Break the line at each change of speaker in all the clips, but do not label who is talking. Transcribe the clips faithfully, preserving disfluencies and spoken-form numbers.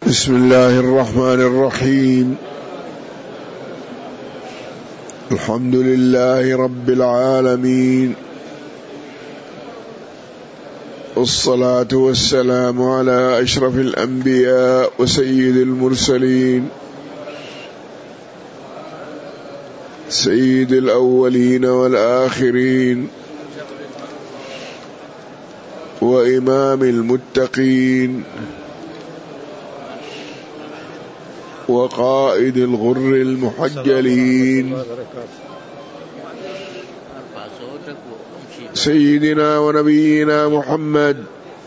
بسم الله الرحمن الرحيم. الحمد لله رب العالمين، والصلاة والسلام على أشرف الأنبياء وسيد المرسلين، سيد الأولين والآخرين، وإمام المتقين، وقائد الغر المحجلين، سيدنا ونبينا محمد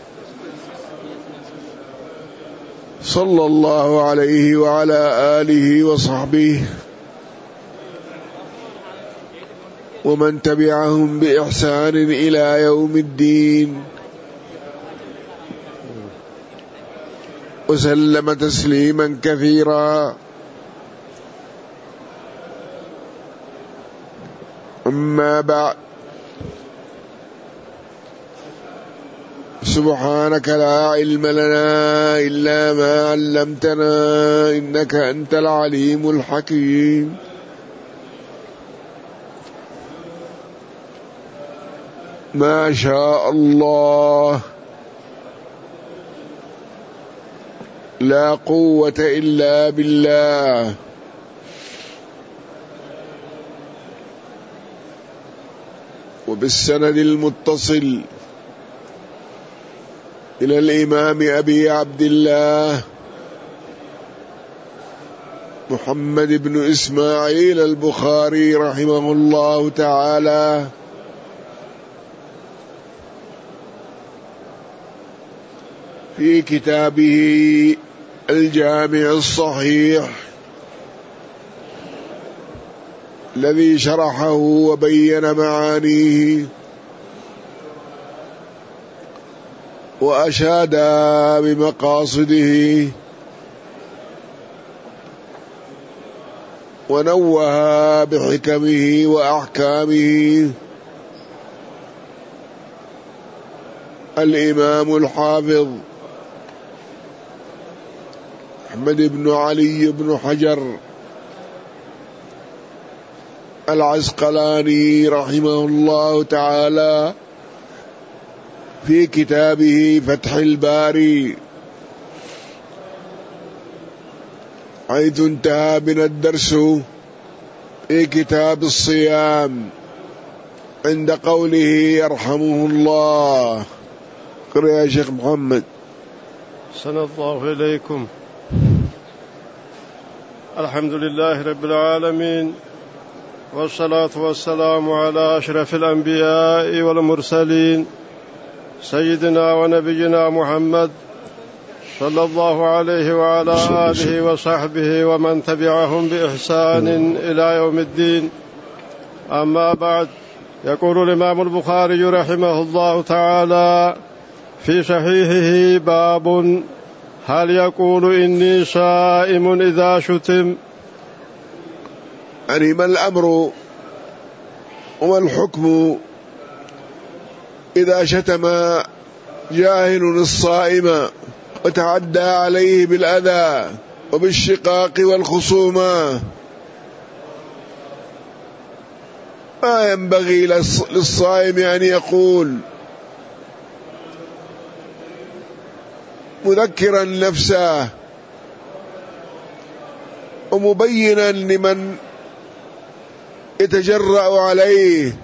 صلى الله عليه وعلى آله وصحبه ومن تبعهم بإحسان إلى يوم الدين، وسلم تسليما كثيرا. أما بعد، سبحانك لا علم لنا إلا ما علمتنا إنك أنت العليم الحكيم. ما شاء الله، لا قوة إلا بالله. وبالسند المتصل إلى الإمام أبي عبد الله محمد بن إسماعيل البخاري رحمه الله تعالى في كتابه الجامع الصحيح الذي شرحه وبين معانيه وأشاد بمقاصده ونوه بحكمه وأحكامه الإمام الحافظ أحمد بن علي بن حجر العسقلاني رحمه الله تعالى في كتابه فتح الباري، حيث انتهى بنا الدرس في كتاب الصيام عند قوله يرحمه الله. قرأ يا شيخ محمد.
أحسن الله إليكم. الحمد لله رب العالمين، والصلاة والسلام على أشرف الأنبياء والمرسلين، سيدنا ونبينا محمد صلى الله عليه وعلى آله وصحبه ومن تبعهم بإحسان إلى يوم الدين. أما بعد، يقول الإمام البخاري رحمه الله تعالى في صحيحه: باب هل يقول إني صائم إذا شتم؟
يعني ما الأمر وما الحكم إذا شتم جاهل الصائم وتعدى عليه بالأذى وبالشقاق والخصومة؟ ما ينبغي للصائم أن يقول، مذكرا نفسه ومبينا لمن يتجرأ عليه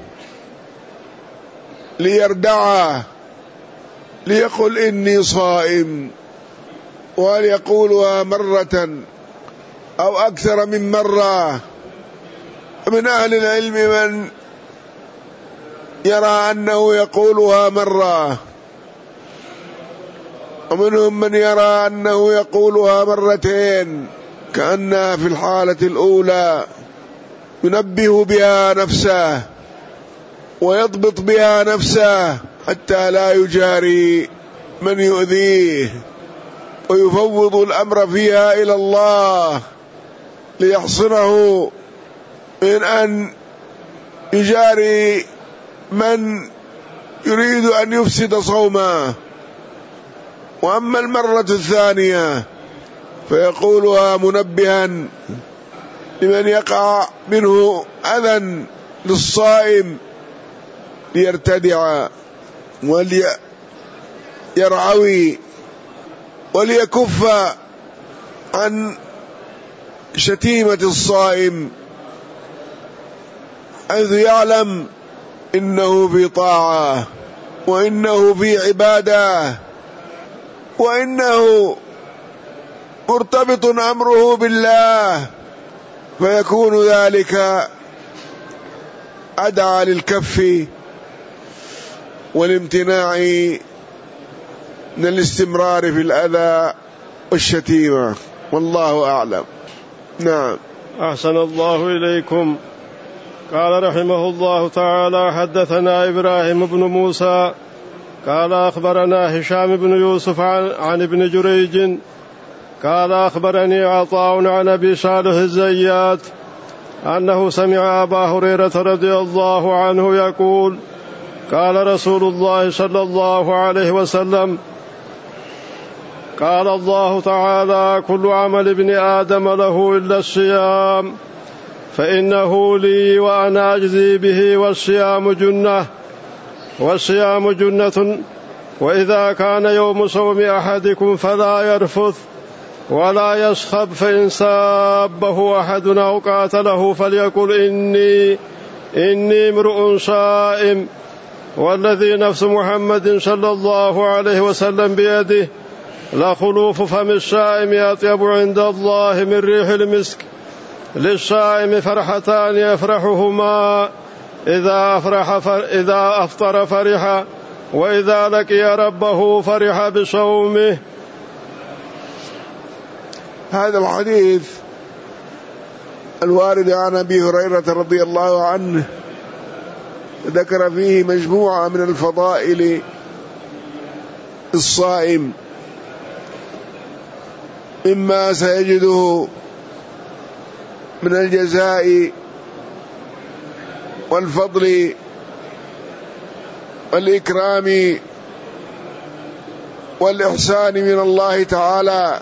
ليردعه، ليقل إني صائم، وهل يقولها مرة أو أكثر من مرة. من أهل العلم من يرى أنه يقولها مرة، ومنهم من يرى أنه يقولها مرتين، كأنها في الحالة الأولى ينبه بها نفسه ويضبط بها نفسه حتى لا يجاري من يؤذيه، ويفوض الأمر فيها إلى الله ليحصنه من أن يجاري من يريد أن يفسد صومه. وأما المرة الثانية فيقولها منبها لمن يقع منه أذى للصائم ليرتدع وليرعوي وليكف عن شتيمة الصائم، حيث يعلم إنه في طاعة وإنه في عبادة وإنه مرتبط أمره بالله، فيكون ذلك أدعى للكف والامتناع من الاستمرار في الأذى والشتيمة، والله أعلم. نعم.
أحسن الله إليكم. قال رحمه الله تعالى: حدثنا إبراهيم بن موسى قال أخبرنا هشام بن يوسف عن, عن ابن جريج قال أخبرني عطاء عن أبي صالح الزيات أنه سمع أبا هريرة رضي الله عنه يقول: قال رسول الله صلى الله عليه وسلم: قال الله تعالى: كل عمل ابن آدم له إلا الصيام فإنه لي وأنا أجزي به، والصيام جنة والصيام جنة وإذا كان يوم صوم أحدكم فلا يرفث ولا يصخب، فإن سابه أحد أو قاتله فليقل إني إني امرؤ صائم، والذي نفس محمد صلى الله عليه وسلم بيده لخلوف فم الصائم أطيب عند الله من ريح المسك. للصائم فرحتان يفرحهما: إذا أفرح إذا أفطر فرح، وإذا لقي ربه فرح بصومه.
هذا الحديث الوارد عن أبي هريرة رضي الله عنه ذكر فيه مجموعة من الفضائل الصائم، مما سيجده من الجزاء والفضل والإكرام والإحسان من الله تعالى.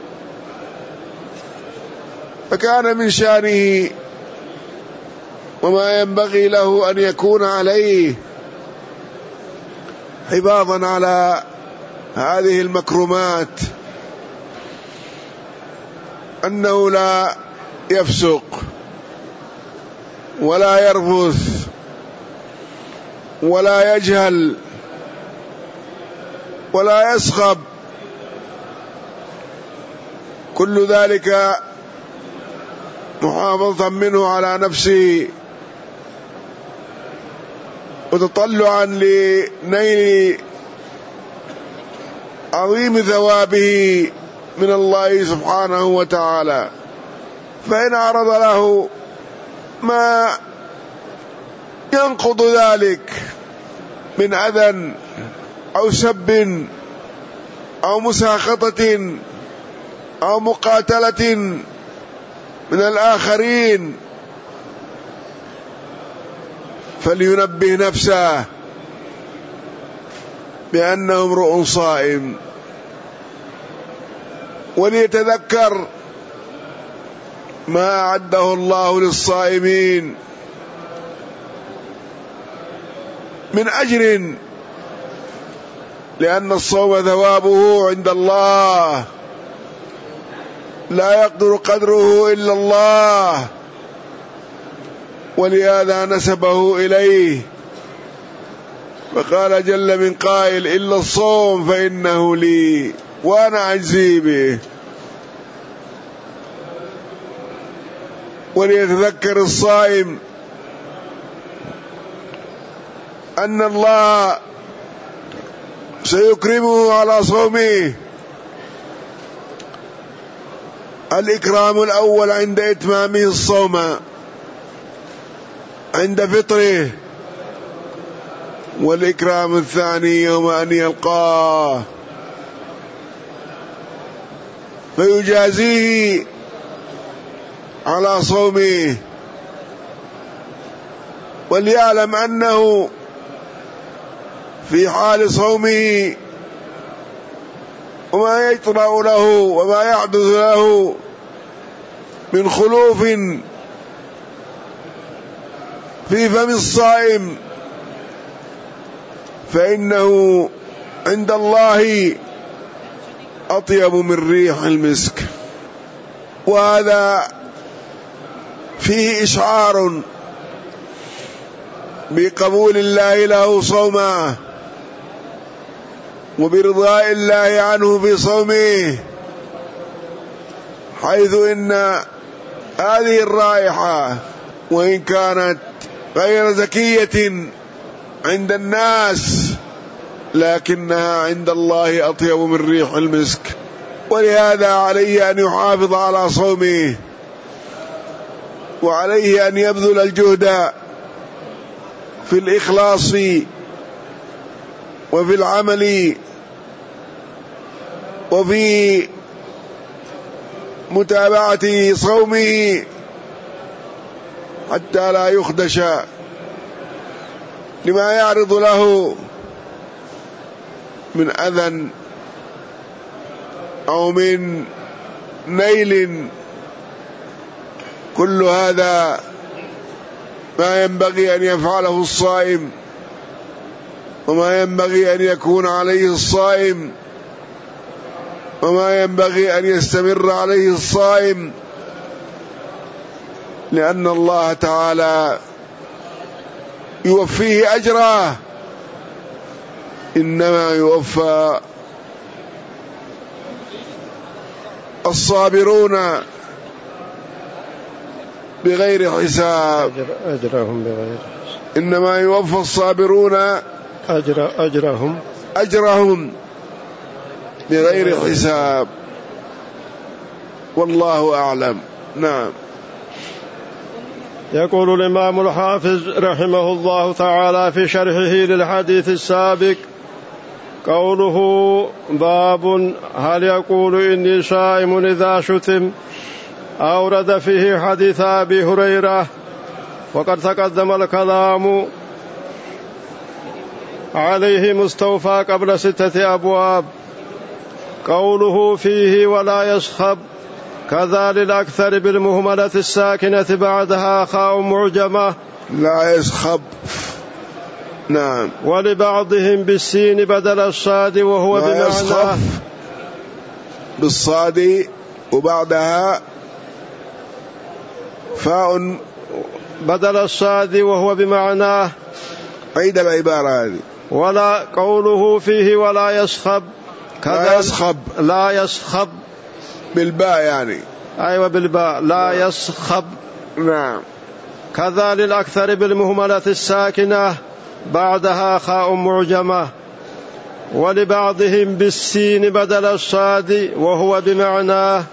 فكان من شأنه وما ينبغي له أن يكون عليه حفاظا على هذه المكرمات أنه لا يفسق ولا يرفث ولا يجهل ولا يسخب، كل ذلك محافظة منه على نفسه وتطلعا لنيل عظيم ثوابه من الله سبحانه وتعالى. فإن عرض له ما ينقض ذلك من أذى أو سب أو مساخطة أو مقاتلة من الآخرين فلينبه نفسه بأنه امرؤ صائم، وليتذكر ما أعده الله للصائمين من أجر، لأن الصوم ثوابه عند الله لا يقدر قدره إلا الله، ولهذا نسبه إليه، فقال جل من قائل: إلا الصوم فإنه لي وأنا أجزي به. وليتذكر الصائم أن الله سيكرمه على صومه. الإكرام الأول عند إتمامه الصوم، عند فطره، والإكرام الثاني يوم أن يلقاه فيجازيه على صومه، وليعلم أنه في حال صومه وما يطرأ له وما يحدث له من خلوف في فم الصائم فإنه عند الله أطيب من ريح المسك. وهذا فيه إشعار بقبول الله له صومه وبرضاء الله عنه في صومه، حيث إن هذه الرائحة وإن كانت غير زكية عند الناس لكنها عند الله أطيب من ريح المسك. ولهذا عليه أن يحافظ على صومه، وعليه أن يبذل الجهد في الإخلاص وفي العمل وفي متابعة صومه حتى لا يخدش لما يعرض له من أذى أو من نيل. كل هذا ما ينبغي أن يفعله الصائم وما ينبغي أن يكون عليه الصائم وما ينبغي أن يستمر عليه الصائم، لأن الله تعالى يوفيه أجره. إنما يوفى الصابرون بغير حساب
أجرهم بغير
إنما يوفى الصابرون
أجر أجرهم
أجرهم بغير حساب، والله أعلم. نعم.
يقول الإمام الحافظ رحمه الله تعالى في شرحه للحديث السابق قوله باب هل يقول إني صائم إذا شتم، أورد فيه حديث أبي هريرة وقد تقدم الكلام عليه مستوفى قبل ستة أبواب. قوله فيه ولا يصخب كذا للأكثر بالمهملة الساكنة بعدها خاء معجمة
لا يصخب. نعم.
ولبعضهم بالسين بدل الصاد وهو
لا
بمعناه
يصخب بالصاد وبعدها فاء
بدل الصاد وهو بمعناه.
عيد العبارة هذه.
ولا قوله فيه ولا يصخب
لا يصخب
لا يصخب
بالباء يعني.
أيوة بالباء لا يصخب.
نعم.
كذا للأكثر بالمهملة الساكنة بعدها خاء معجمة. ولبعضهم بالسين بدل الصاد وهو بمعناه.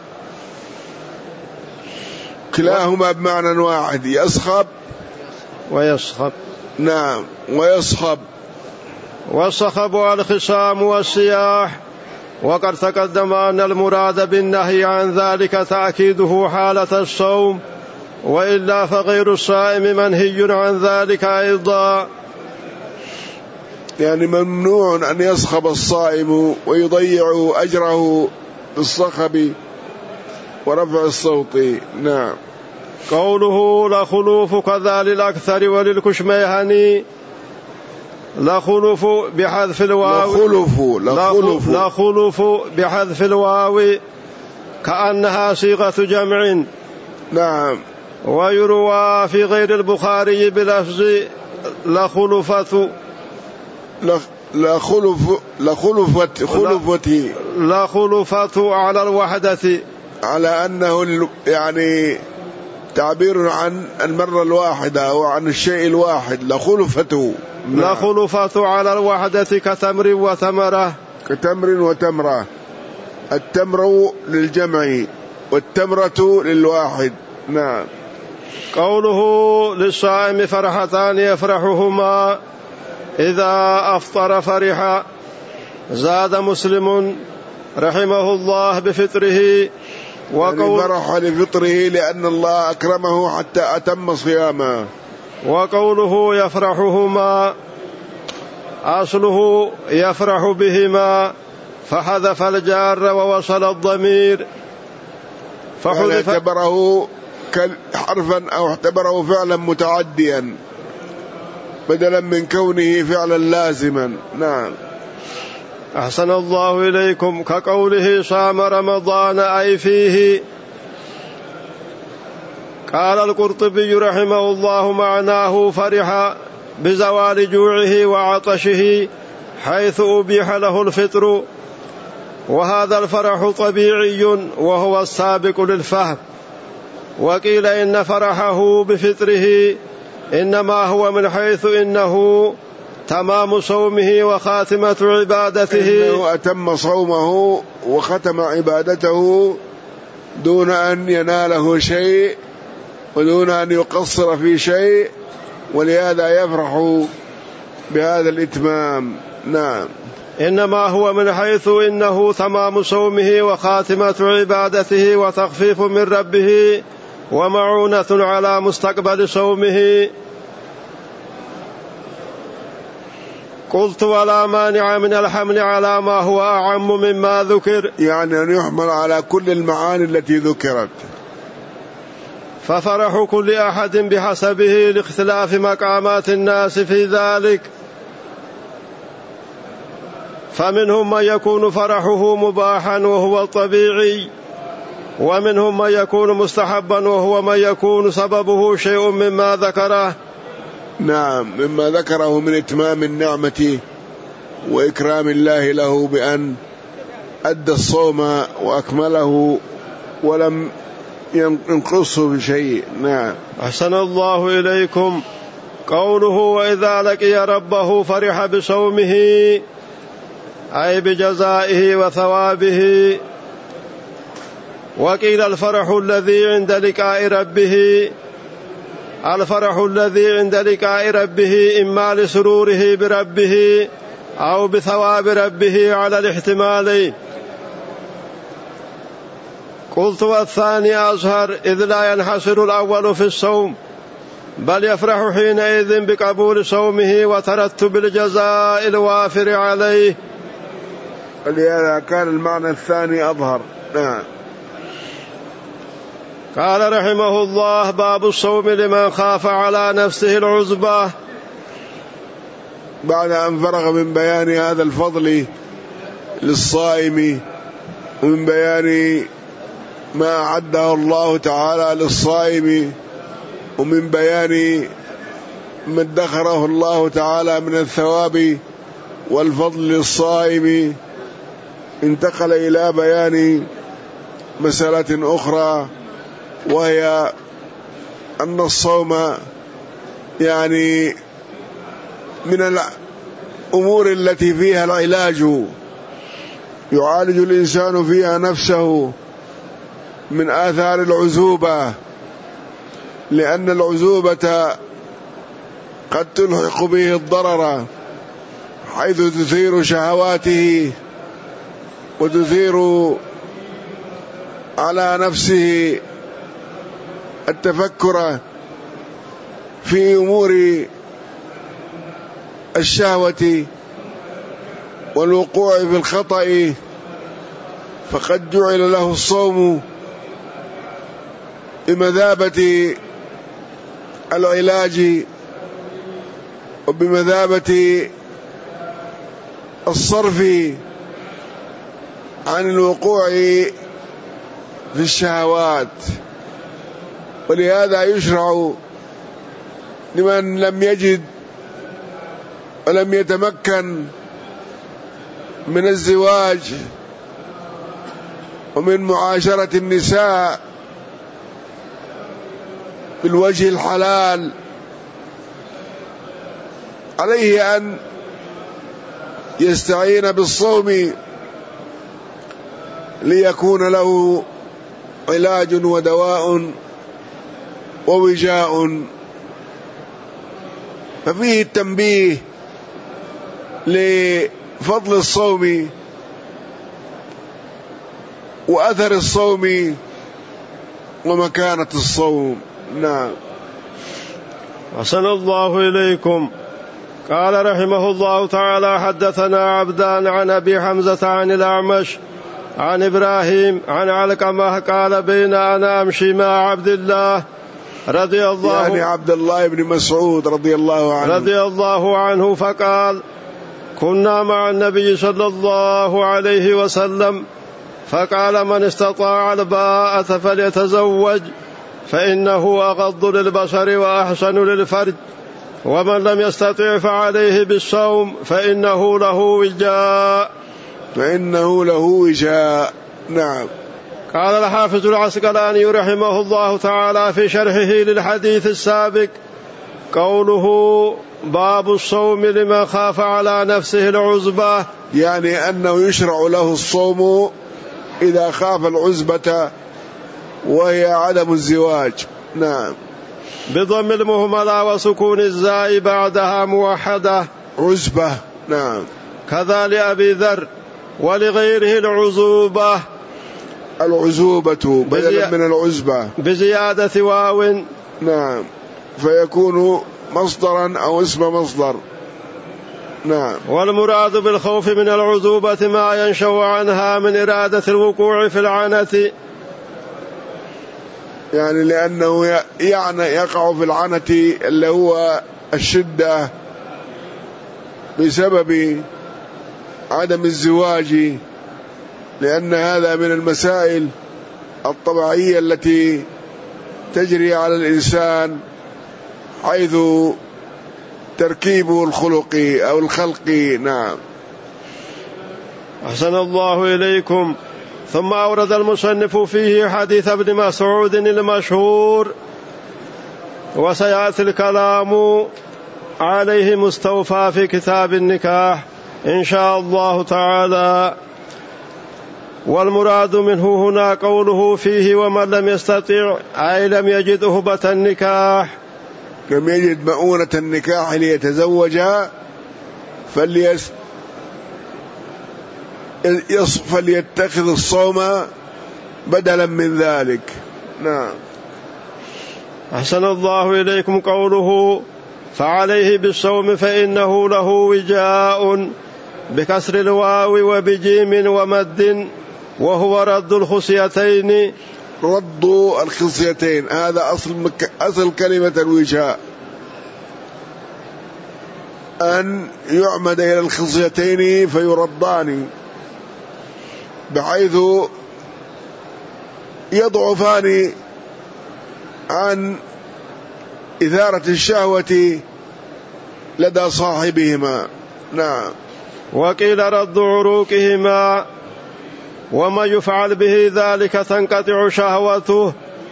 كلاهما بمعنى واحد، يصخب
ويصخب.
نعم. ويصخب.
والصخب الخصام والصياح، وقد تقدم أن المراد بالنهي عن ذلك تأكيده حالة الصوم، وإلا فغير الصائم منهي عن ذلك أيضا.
يعني ممنوع أن يصخب الصائم ويضيع أجره بالصخب ورفع الصوت. نعم.
قوله لخلوف كذا للأكثر وللكشميهني. لخلوف بحذف الواو
لخلوف لخلوف
لخلوف بحذف الواو كأنها صيغة جمع.
نعم.
ويروى في غير البخاري بلفظ لخلفة
لخلف لخلفت خلفتي
لخلفة على الوحدة، على
أنه يعني تعبير عن المرة الواحدة وعن الشيء الواحد. لخلفته.
لخلفة على الوحدة كتمر وتمرة.
كتمر وتمرة. التمر للجمع والتمرة للواحد. نعم.
قوله للصائم فرحتان يفرحهما إذا أفطر فرح. زاد مسلم رحمه الله بفطره.
وقول يعني فرح لفطره لأن الله أكرمه حتى أتم صيامه.
وقوله يفرحهما أصله يفرح بهما فحذف الجار ووصل الضمير،
فحذف اعتبره حرفا أو اعتبره فعلا متعديا بدلا من كونه فعلا لازما. نعم.
أحسن الله إليكم. كقوله صام رمضان أي فيه. قال القرطبي رحمه الله معناه فرح بزوال جوعه وعطشه حيث أبيح له الفطر، وهذا الفرح طبيعي وهو السابق للفهم. وقيل إن فرحه بفطره إنما هو من حيث إنه تمام صومه وخاتمة عبادته،
إنه أتم صومه وختم عبادته دون أن يناله شيء ودون أن يقصر في شيء، ولهذا يفرح بهذا الإتمام. نعم.
إنما هو من حيث إنه تمام صومه وخاتمة عبادته وتخفيف من ربه ومعونة على مستقبل صومه. قلت ولا مانع من الحمل على ما هو أعم مما ذكر،
يعني أن يحمل على كل المعاني التي ذكرت.
ففرح كل أحد بحسبه لاختلاف مقامات الناس في ذلك، فمنهم من يكون فرحه مباحا وهو الطبيعي، ومنهم من يكون مستحبا وهو من يكون سببه شيء مما ذكره.
نعم، مما ذكره من إتمام النعمة وإكرام الله له بأن أدى الصوم وأكمله ولم ينقصه بشيء. نعم.
أحسن الله إليكم. قوله وإذا لقي ربه فرح بصومه أي بجزائه وثوابه. وقيل الفرح الذي عند لقاء ربه الفرح الذي عند لقاء ربه إما لسروره بربه أو بثواب ربه على الاحتمال. قلت والثاني أظهر إذ لا ينحصر الأول في الصوم، بل يفرح حينئذ بقبول صومه وترتب الجزاء الوافر عليه،
ولهذا كان المعنى الثاني أظهر. نعم.
قال رحمه الله باب الصوم لمن خاف على نفسه العزبة.
بعد أن فرغ من بيان هذا الفضل للصائم ومن بيان ما أعده الله تعالى للصائم ومن بيان ما ادخره الله تعالى من الثواب والفضل للصائم، انتقل إلى بيان مسألة أخرى، وهي أن الصوم يعني من الأمور التي فيها العلاج، يعالج الإنسان فيها نفسه من آثار العزوبة، لأن العزوبة قد تلحق به الضرر حيث تثير شهواته وتثير على نفسه التفكر في أمور الشهوة والوقوع في الخطأ، فقد جعل له الصوم بمثابة العلاج وبمثابة الصرف عن الوقوع في الشهوات. ولهذا يشرع لمن لم يجد ولم يتمكن من الزواج ومن معاشرة النساء بالوجه الحلال، عليه أن يستعين بالصوم ليكون له علاج ودواء ووجاء. ففيه التنبيه لفضل الصوم وأثر الصوم ومكانة الصوم. نعم.
أحسن الله إليكم. قال رحمه الله تعالى: حدثنا عبدان عن أبي حمزة عن الأعمش عن إبراهيم عن علقمة قال: بين أنا أمشي مع عبد الله رضي الله
يعني عبد الله بن مسعود رضي الله عنه
رضي الله عنه فقال: كنا مع النبي صلى الله عليه وسلم فقال: من استطاع الباءة فليتزوج فإنه أغض للبصر وأحسن للفرج، ومن لم يستطع فعليه بالصوم فإنه له وجاء
فإنه له وجاء. نعم.
قال الحافظ العسقلاني رحمه الله تعالى في شرحه للحديث السابق: قوله باب الصوم لمن خاف على نفسه العزبة،
يعني أنه يشرع له الصوم إذا خاف العزبة وهي عدم الزواج. نعم.
بضم المهملة وسكون الزاء بعدها موحدة،
عزبة. نعم.
كذا لأبي ذر ولغيره العزوبة،
العزوبة بدلا من العزبة
بزيادة واو.
نعم. فيكون مصدرا أو اسم مصدر. نعم.
والمراد بالخوف من العزوبة ما ينشأ عنها من إرادة الوقوع في العنة،
يعني لأنه يعني يقع في العنة اللي هو الشدة بسبب عدم الزواج، لأن هذا من المسائل الطبيعية التي تجري على الإنسان، حيث تركيبه الخلقي أو الخلقي. نعم.
أحسن الله إليكم. ثم أورد المصنف فيه حديث ابن مسعود المشهور، وسيأتي الكلام عليه مستوفى في كتاب النكاح إن شاء الله تعالى. والمراد منه هنا قوله فيه: ومن لم يستطع، أي لم يجد أهبة النكاح،
لم يجد مؤونة النكاح ليتزوج، فليس فليتخذ الصوم بدلا من ذلك. نعم.
أحسن الله إليكم. قوله فعليه بالصوم فإنه له وجاء بكسر الواو وبجيم ومد، وهو رد الخصيتين.
رد الخصيتين هذا أصل مك... أصل كلمة الوجاء، أن يعمد إلى الخصيتين فيردان، بحيث يضعفان عن إثارة الشهوة لدى صاحبهما. نعم.
وقيل رد عروقهما، وما يفعل به ذلك تنقطع شهوته.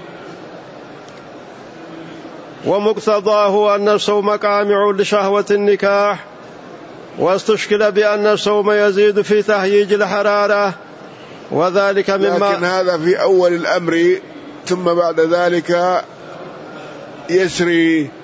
ومقتضاه أن الصوم قامع لشهوة النكاح، واستشكل بأن الصوم يزيد في تهييج الحرارة، وذلك مما
لكن هذا في أول الأمر، ثم بعد ذلك يسري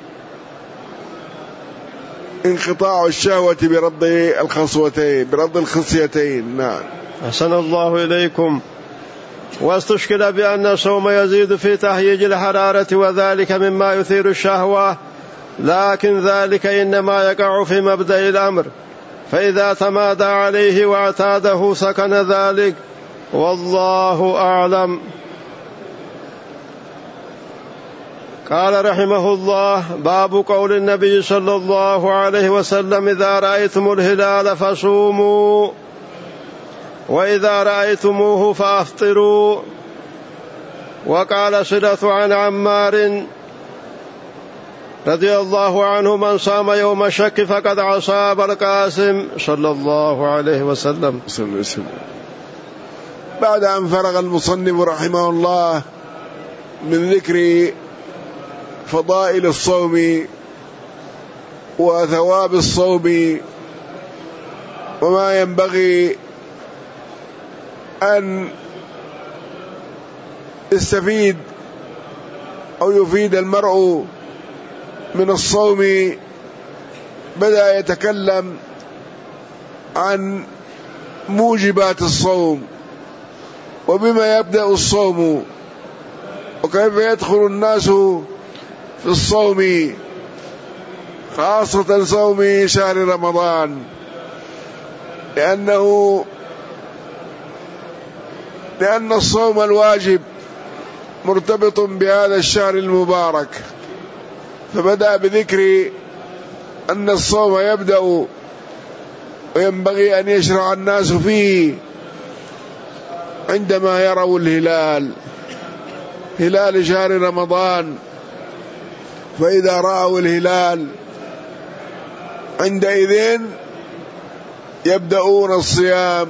انقطاع الشهوة برد الخصوتين برد الخصيتين. نعم.
أحسن الله إليكم. واستشكل بأن الصوم يزيد في تهييج الحرارة، وذلك مما يثير الشهوة، لكن ذلك إنما يقع في مبدأ الأمر، فإذا تمادى عليه واعتاده سكن ذلك، والله أعلم. قال رحمه الله: باب قول النبي صلى الله عليه وسلم: إذا رأيتم الهلال فصوموا، وإذا رأيتموه فأفطروا. وقال صلة عن عمار رضي الله عنه: من صام يوم الشك فقد عصى أبا القاسم صلى الله عليه وسلم.
بعد أن فرغ المصنف رحمه الله من ذكر فضائل الصوم وثواب الصوم وما ينبغي أن يستفيد أو يفيد المرء من الصوم، بدأ يتكلم عن موجبات الصوم، وبما يبدأ الصوم، وكيف يدخل الناس في الصوم. خاصة صوم شهر رمضان، لأنه لأن الصوم الواجب مرتبط بهذا الشهر المبارك، فبدأ بذكر أن الصوم يبدأ وينبغي أن يشرع الناس فيه عندما يروا الهلال، هلال شهر رمضان. فإذا رأوا الهلال عندئذ يبدأون الصيام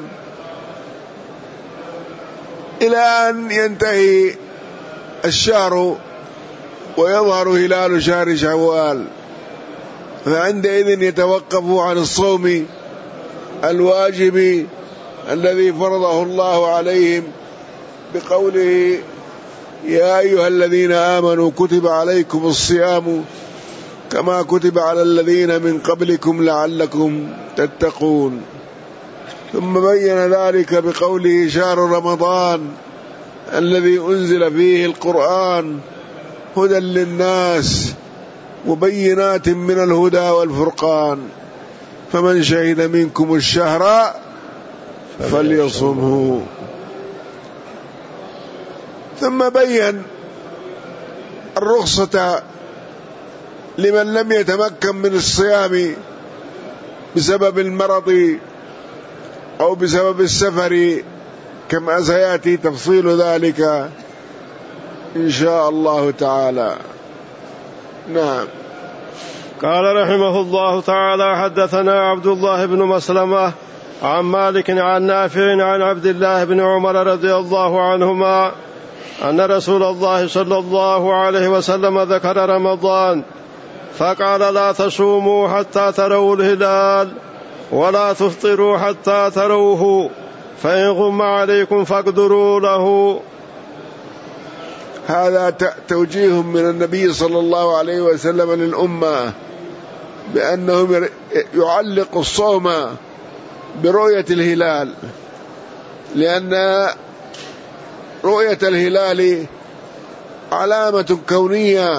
إلى أن ينتهي الشهر ويظهر هلال شهر شوال، فعندئذ يتوقفوا عن الصوم الواجب الذي فرضه الله عليهم بقوله: يا أيها الذين آمنوا كتب عليكم الصيام كما كتب على الذين من قبلكم لعلكم تتقون. ثم بين ذلك بقوله: شهر رمضان الذي أنزل فيه القرآن هدى للناس وبينات من الهدى والفرقان، فمن شهد منكم الشهر فليصمه. ثم بين الرخصة لمن لم يتمكن من الصيام بسبب المرض أو بسبب السفر، كما سيأتي تفصيل ذلك إن شاء الله تعالى. نعم.
قال رحمه الله تعالى: حدثنا عبد الله بن مسلمة عن مالك عن نافع عن عبد الله بن عمر رضي الله عنهما أن رسول الله صلى الله عليه وسلم ذكر رمضان فقال: لا تصوموا حتى تروا الهلال ولا تفطروا حتى تروه، فإن غم عليكم فاقدروا له.
هذا توجيه من النبي صلى الله عليه وسلم للأمة بأنهم يعلق الصوم برؤية الهلال، لأن رؤية الهلال علامة كونية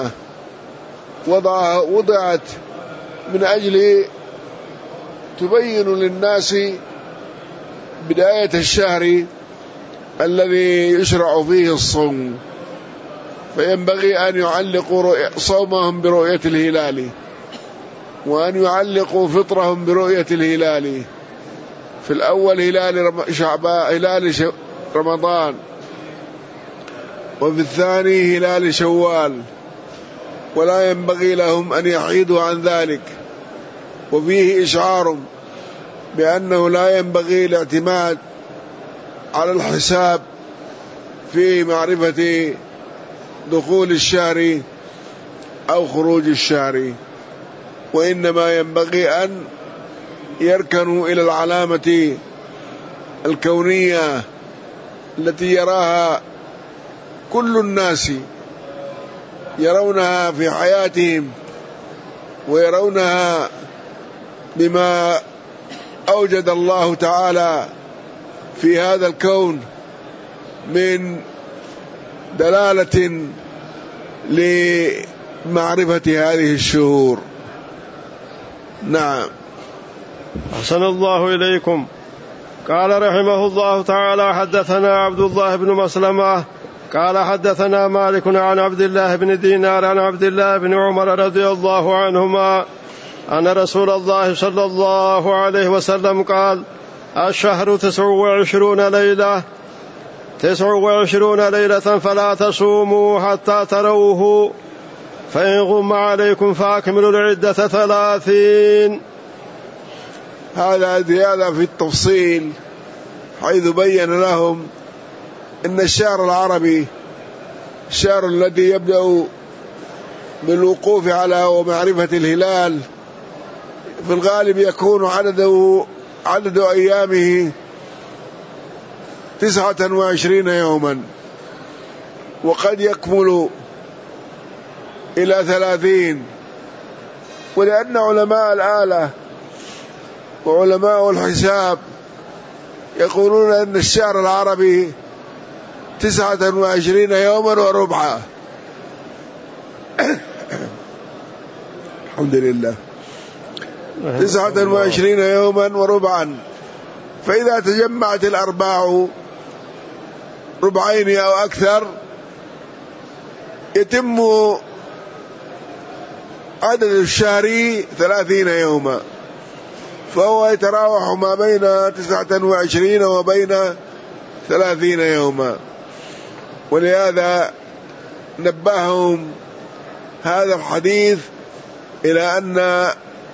وضعت من أجل تبين للناس بداية الشهر الذي يشرع فيه الصوم، فينبغي أن يعلقوا صومهم برؤية الهلال، وأن يعلقوا فطرهم برؤية الهلال. في الأول هلال شعبان هلال رمضان، وفي الثاني هلال شوال، ولا ينبغي لهم أن يحيدوا عن ذلك. وفيه إشعار بأنه لا ينبغي الاعتماد على الحساب في معرفة دخول الشهر أو خروج الشهر، وإنما ينبغي أن يركنوا إلى العلامة الكونية التي يراها كل الناس، يرونها في حياتهم ويرونها بما أوجد الله تعالى في هذا الكون من دلالة لمعرفة هذه الشهور. نعم.
أحسن الله إليكم. قال رحمه الله تعالى: حدثنا عبد الله بن مسلمة قال حدثنا مالك عن عبد الله بن دينار عن عبد الله بن عمر رضي الله عنهما أن رسول الله صلى الله عليه وسلم قال: الشهر تسع وعشرون ليلة تسع وعشرون ليلة فلا تصوموا حتى تروه، فإن غم عليكم فأكملوا العدة ثلاثين.
هذا زيادة في التفصيل، حيث بين لهم إن الشهر العربي الشهر الذي يبدأ بالوقوف على ومعرفة الهلال في الغالب يكون عدده عدد أيامه تسعة وعشرين يوما، وقد يكمل إلى ثلاثين. ولأن علماء الآلة وعلماء الحساب يقولون أن الشهر العربي تسعة وعشرين يوما وربعا. الحمد لله. تسعة وعشرين يوما وربعا. فإذا تجمعت الأرباع ربعين أو أكثر يتم عدد الشهري ثلاثين يوما، فهو يتراوح ما بين تسعة وعشرين وبين ثلاثين يوما. ولهذا نبههم هذا الحديث إلى أن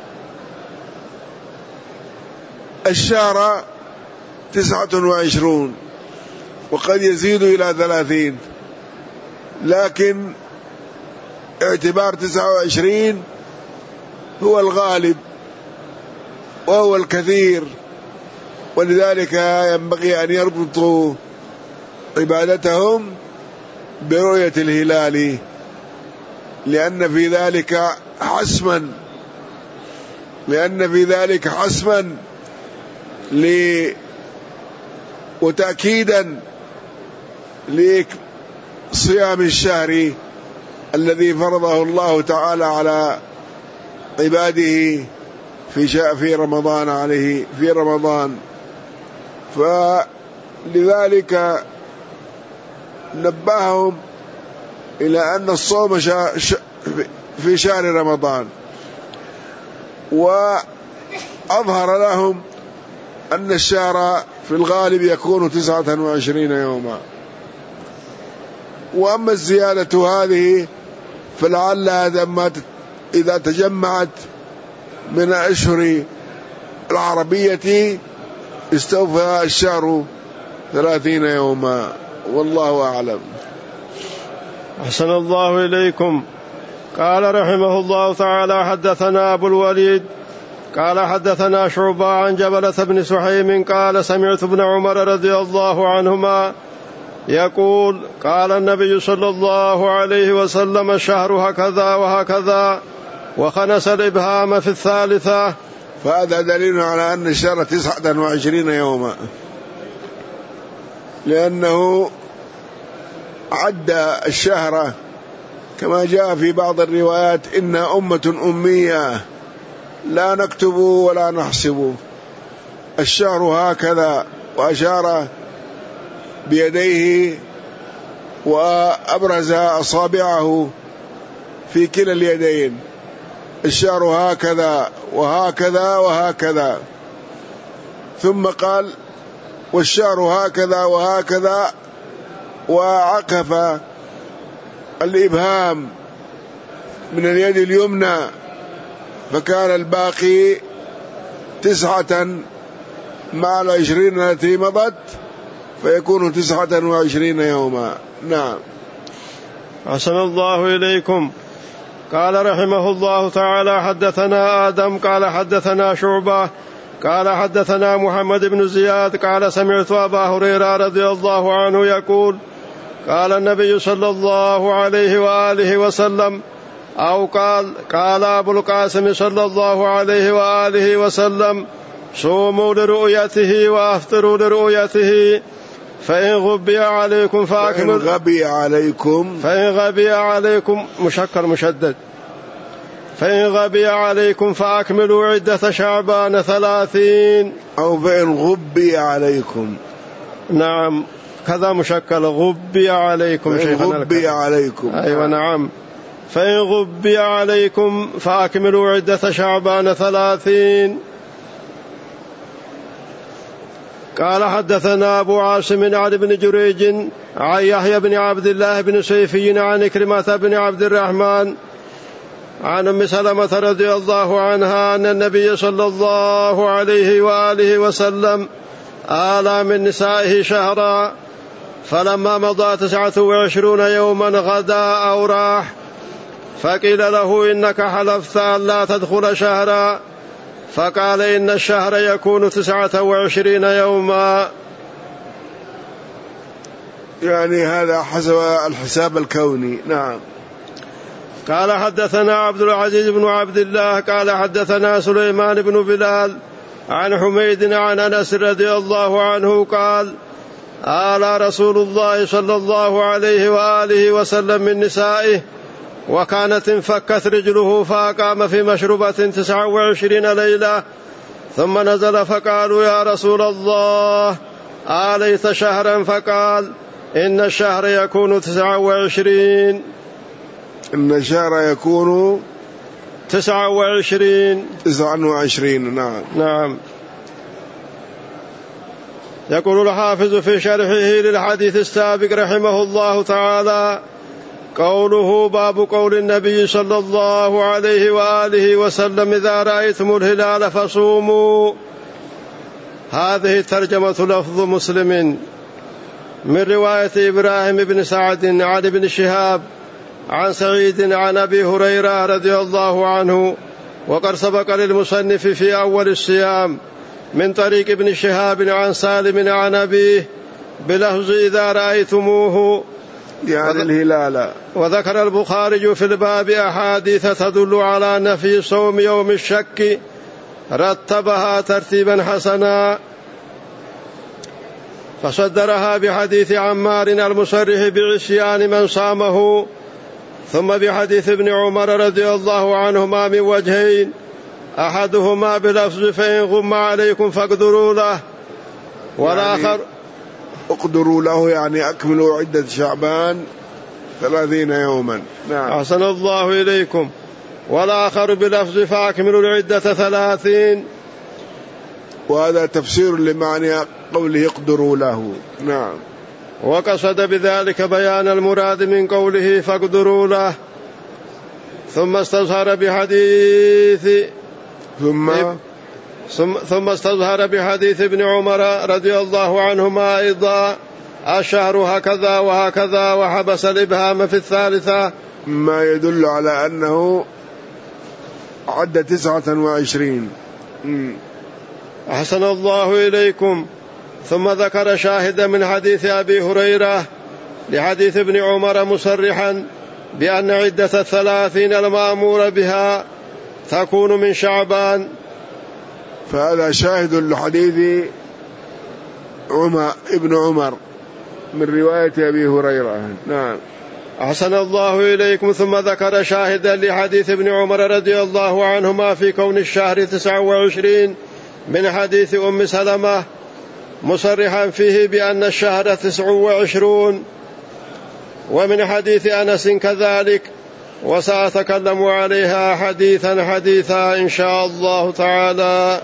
الشهر تسعة وعشرون وقد يزيد إلى ثلاثين، لكن اعتبار تسعة وعشرين هو الغالب وهو الكثير، ولذلك ينبغي أن يربطوا عبادتهم برؤية الهلال، لأن في ذلك حسما لأن في ذلك حسما وتأكيدا لصيام الشهر الذي فرضه الله تعالى على عباده في في رمضان عليه في رمضان. فلذلك نبههم إلى أن الصوم في شهر رمضان، وأظهر لهم أن الشهر في الغالب يكون تسعة وعشرين يوما. وأما الزيادة هذه فلعلها إذا تجمعت من الأشهر العربية استوفى الشهر ثلاثين يوما، والله أعلم.
أحسن الله إليكم. قال رحمه الله تعالى: حدثنا أبو الوليد قال حدثنا شعبة عن جبلة بن سحيم قال: سمعت ابن عمر رضي الله عنهما يقول: قال النبي صلى الله عليه وسلم: الشهر هكذا وهكذا، وخنس الإبهام في الثالثة.
فهذا دليل على أن الشهر تسعة وعشرين يوما، لأنه عد الشهر كما جاء في بعض الروايات: إن أمة أمية لا نكتب ولا نحسب، الشهر هكذا، وأشار بيديه وأبرز أصابعه في كلا اليدين: الشهر هكذا وهكذا وهكذا. ثم قال: والشهر هكذا وهكذا، وعقف الإبهام من اليد اليمنى، فكان الباقي تسعة مع العشرين التي مضت، فيكون تسعة وعشرين يوما. نعم.
أحسن الله إليكم. قال رحمه الله تعالى: حدثنا آدم قال حدثنا شعبة قال حدثنا محمد بن زياد قال: سمعت أبا هريرة رضي الله عنه يقول: قال النبي صلى الله عليه وآله وسلم، أو قال قال أبو القاسم صلى الله عليه وآله وسلم: صوموا لرؤيته وأفطروا لرؤيته، فإن غبي عليكم فأكملوا
فإن غبي عليكم
فإن غبي عليكم مشكر مشدد فإن غبي عليكم فأكملوا عدة شعبان ثلاثين،
أو فإن غبي عليكم.
نعم، كذا مشكل، غبي عليكم شيخنا،
غبي عليكم.
أيوة نعم. فإن غبي عليكم فأكملوا عدة شعبان ثلاثين. قال حدثنا أبو عاصم عن ابن جريج عن يحيى بن عبد الله بن سيفي عن إكرمة بن عبد الرحمن عن أم سلمة رضي الله عنها أن النبي صلى الله عليه وآله وسلم آلى من نسائه شهرا، فلما مضى تسعة وعشرون يوما غدا أو راح، فقيل له: إنك حلفت أن لا تدخل شهرا، فقال: إن الشهر يكون تسعة وعشرين يوما.
يعني هذا حسب الحساب الكوني. نعم.
قال حدثنا عبد العزيز بن عبد الله قال حدثنا سليمان بن بلال عن حميد عن أنس رضي الله عنه قال: آلى رسول الله صلى الله عليه وآله وسلم من نسائه، وكانت انفكت رجله فأقام في مشربة تسعة وعشرين ليلة، ثم نزل فقالوا يا رسول الله آليت شهرا؟ فقال إن الشهر يكون تسعة وعشرين.
إن الشهر يكون
تسعة وعشرين.
تسعة وعشرين. نعم.
نعم. يقول الحافظ في شرحه للحديث السابق رحمه الله تعالى: قوله باب قول النبي صلى الله عليه وآله وسلم إذا رأيتم الهلال فصوموا. هذه ترجمة لفظ مسلم من رواية إبراهيم بن سعد عن ابن شهاب عن سعيد عن أبي هريرة رضي الله عنه، وقد سبق للمصنف في أول الصيام من طريق ابن شهاب عن سالم عن أبيه بلفظ إذا رأيتموه
يعني الهلال.
وذكر البخاري في الباب أحاديث تدل على نفي صوم يوم الشك رتبها ترتيبا حسنا، فصدرها بحديث عمار المصرح بعصيان من صامه، ثم بحديث ابن عمر رضي الله عنهما من وجهين، أحدهما بلفظ فإن غم عليكم فاقدروا له، والآخر
يعني اقدروا له يعني أكملوا عدة شعبان ثلاثين يوما.
نعم. أحسن الله إليكم. والآخر بلفظ فأكملوا العدة ثلاثين،
وهذا تفسير لمعنى قوله اقدروا له. نعم.
وقصد بذلك بيان المراد من قوله فاقدروا له، ثم استظهر بحديث
ثم
ثم استظهر بحديث ابن عمر رضي الله عنهما أيضا الشهر هكذا وهكذا، وحبس الإبهام في الثالثة،
ما يدل على أنه عد تسعة وعشرين.
أحسن الله إليكم. ثم ذكر شاهدا من حديث أبي هريرة لحديث ابن عمر مصرحا بأن عدة الثلاثين المأمور بها تكون من شعبان،
فهذا شاهد لحديث عمر ابن عمر من رواية أبي هريرة. نعم.
أحسن الله إليكم. ثم ذكر شاهدا لحديث ابن عمر رضي الله عنهما في كون الشهر تسعة وعشرين من حديث أم سلمة مصرحا فيه بأن الشهر تسع وعشرون، ومن حديث أنس كذلك، وسأتكلم عليها حديثا حديثا إن شاء الله تعالى.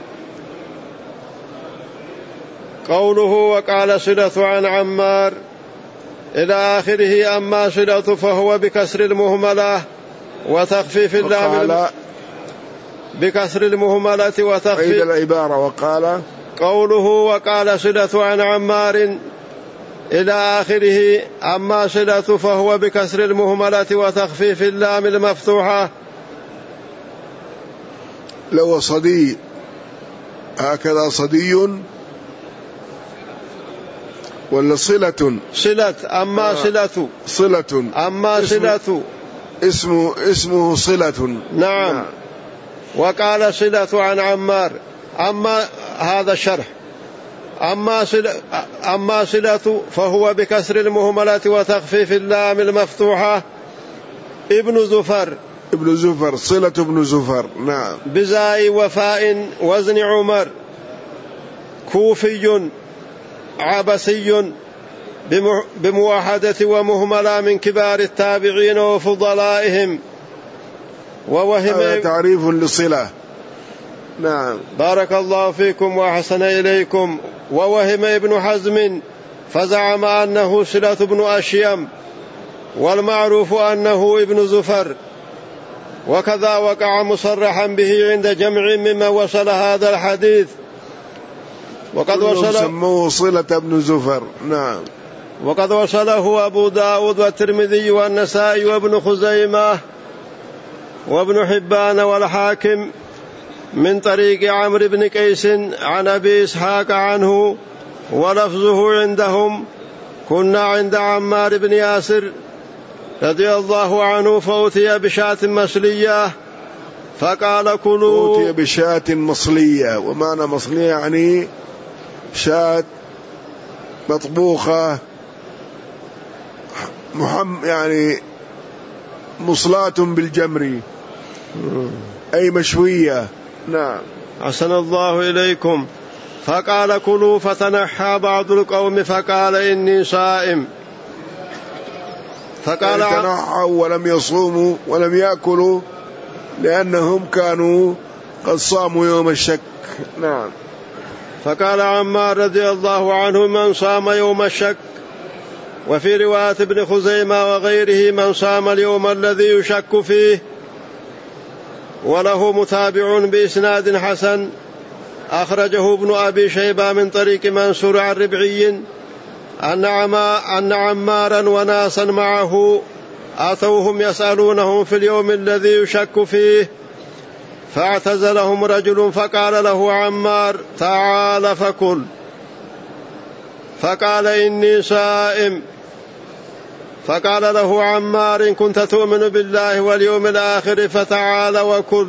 قوله وقال صلة عن عمار إلى آخره. أما صلة فهو بكسر المهملة وتخفيف اللام، بكسر المهملة وتخفيف
العبارة. وقال
قوله وقال صلة عن عمار إلى آخره. أما صلة فهو بكسر المهملة وتخفيف اللام المفتوحة.
لو صدي هكذا صدي ولا صلة؟
صلة. أما صلة
صلة.
أما صلة
اسمه اسمه صلة.
نعم. نعم. وقال صلة عن عمار. أما هذا الشرح. أما صلة, أما صلة فهو بكسر المهملة وتخفيف اللام المفتوحة. ابن زفر.
ابن زفر صلة ابن زفر. نعم.
بزاي وفاء وزن عمر. كوفي عبسي بموحدة ومهملة من كبار التابعين وفضلائهم. ووهم
هذا تعريف للصلة. نعم.
بارك الله فيكم وأحسن إليكم. ووهم ابن حزم فزعم أنه صلة بن أشيم، والمعروف أنه ابن زفر، وكذا وقع مصرحا به عند جمع ممن وصل هذا الحديث، وقد وصل
سموه صلة ابن زفر. نعم.
وقد وصله أبو داود والترمذي والنسائي وابن خزيمة وابن حبان والحاكم من طريق عمرو بن قيس عن أبي إسحاق عنه، ولفظه عندهم كنا عند عمار بن ياسر رضي الله عنه فأتي بشاة مصلية فقال كلوا.
أتي بشاة مصلية، ومعنى مصلية يعني شاة مطبوخة محم يعني مصلاة بالجمر أي مشوية. نعم.
أحسن الله إليكم. فقال كلوا، فتنحى بعض القوم فقال إني صائم.
فقال يعني تنحوا ولم يصوموا ولم يأكلوا لأنهم كانوا قد صاموا يوم الشك. نعم.
فقال عمار رضي الله عنه من صام يوم الشك. وفي رواية ابن خزيمة وغيره من صام اليوم الذي يشك فيه. وله متابع بإسناد حسن أخرجه ابن أبي شيبة من طريق منصور عن ربعي أن عمارا وناسا معه أتوهم يسألونهم في اليوم الذي يشك فيه، فاعتزلهم رجل فقال له عمار تعال فكل، فقال إني صائم. فقال له عمار إن كنت تؤمن بالله واليوم الآخر فتعال وكل.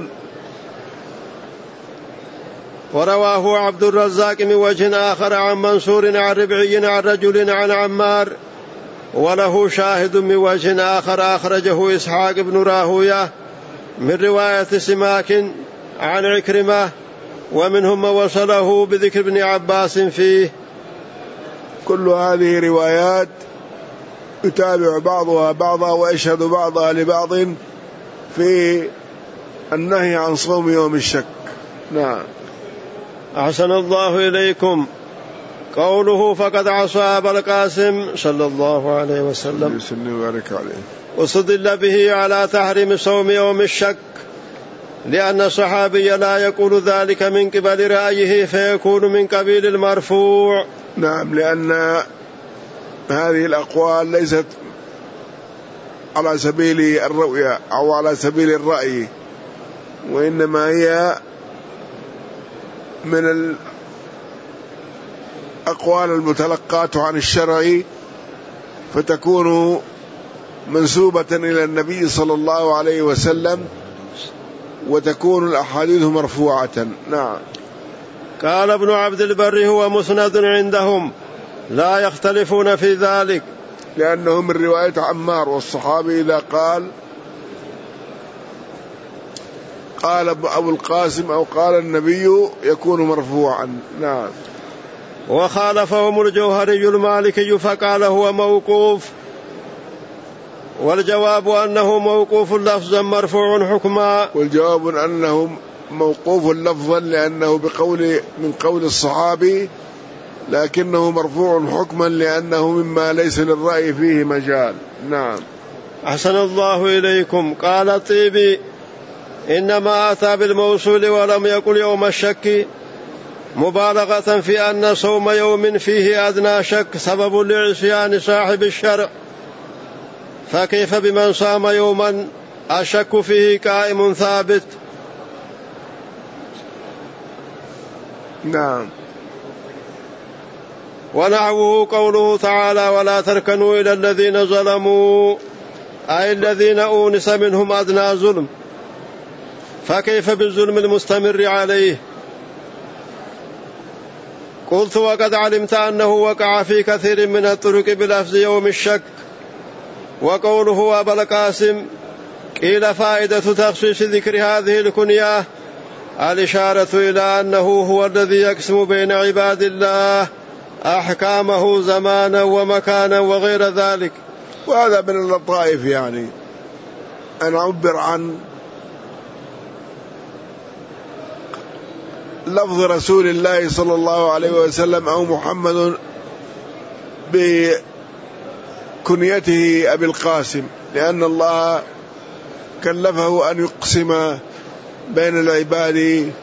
ورواه عبد الرزاق من وجه آخر عن منصور عن ربعي عن رجل عن عمار، وله شاهد من وجه آخر أخرجه إسحاق بن راهوية من رواية سماك عن عكرمة، ومنهم وصله بذكر ابن عباس فيه.
كل هذه روايات يتابع بعضها بعضا ويشهد بعضها لبعض في النهي عن صوم يوم الشك. نعم.
أحسن الله إليكم. قوله فقد عصى أبا القاسم صلى الله عليه وسلم وستدل به على تحريم صوم يوم الشك، لأن الصحابي لا يقول ذلك من قبل رأيه فيكون من قبيل المرفوع.
نعم، لأن هذه الأقوال ليست على سبيل الرؤية أو على سبيل الرأي، وإنما هي من الأقوال المتلقاة عن الشرع، فتكون منسوبة إلى النبي صلى الله عليه وسلم، وتكون الأحاديث مرفوعة. نعم.
قال ابن عبد البر هو مسند عندهم لا يختلفون في ذلك،
لأنه من رواية عمار، والصحابي إذا قال قال أبو القاسم أو قال النبي يكون مرفوعا. نعم.
وخالفهم الجوهري المالكي فقال هو موقوف، والجواب أنه موقوف لفظا مرفوع حكما.
والجواب أنه موقوف لفظا لأنه بقول من قول الصحابي، لكنه مرفوع حكما لأنه مما ليس للرأي فيه مجال. نعم.
أحسن الله إليكم. قال الطيبي إنما أتى بالموصول ولم يقل يوم الشك مبالغة في أن صوم يوم فيه أدنى شك سبب لعصيان صاحب الشرع، فكيف بمن صام يوما الشك فيه قائم ثابت؟
نعم.
ونحوه قوله تعالى ولا تركنوا إلى الذين ظلموا، أي الذين أونس منهم أدنى ظلم، فكيف بالظلم المستمر عليه؟ قلت وقد علمت أنه وقع في كثير من الطرق بلفظ يوم الشك. وقوله أبا القاسم قيل فائدة تخصيص ذكر هذه الكنية الإشارة إلى أنه هو الذي يقسم بين عباد الله أحكامه زمانا ومكانا وغير ذلك.
وهذا من اللطائف، يعني أن أعبر عن لفظ رسول الله صلى الله عليه وسلم أو محمد بكنيته أبي القاسم، لأن الله كلفه أن يقسم بين العباد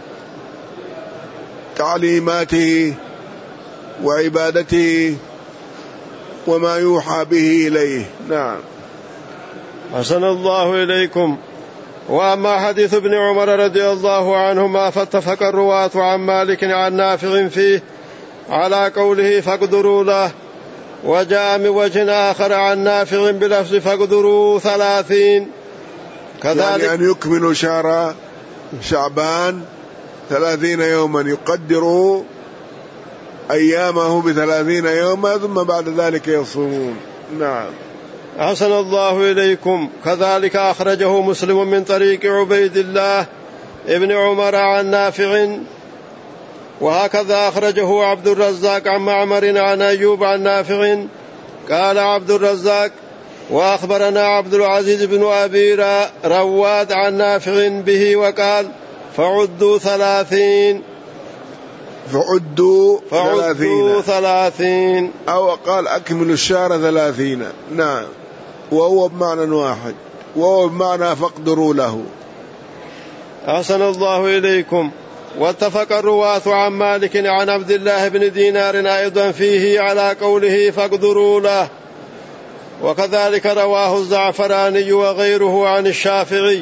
تعليماته وعبادته وما يوحى به إليه. نعم.
حسن الله إليكم. وأما حديث ابن عمر رضي الله عنهما فاتفق الرواة عن مالك عن نافع فيه على قوله فاقدروا له، وجاء من وجه آخر عن نافع بلفظ فاقدروا ثلاثين،
كذلك يعني أن يكملوا شهر شعبان ثلاثين يوما، يقدروا أيامه بثلاثين يوما ثم بعد ذلك يصومون. نعم.
أحسن الله إليكم. كذلك أخرجه مسلم من طريق عبيد الله ابن عمر عن نافع، وهكذا أخرجه عبد الرزاق عن معمر عن أيوب عن نافع. قال عبد الرزاق: وأخبرنا عبد العزيز بن أبي رواد عن نافع به، وقال: فعدوا ثلاثين
فعدوا,
فعدوا
ثلاثين.
ثلاثين
أو قال أكملوا الشهر ثلاثين. نعم، وهو بمعنى واحد، وهو بمعنى فاقدروا له.
أحسن الله إليكم. واتفق الرواة عن مالك عن عبد الله بن دينار أيضا فيه على قوله فاقدروا له، وكذلك رواه الزعفراني وغيره عن الشافعي،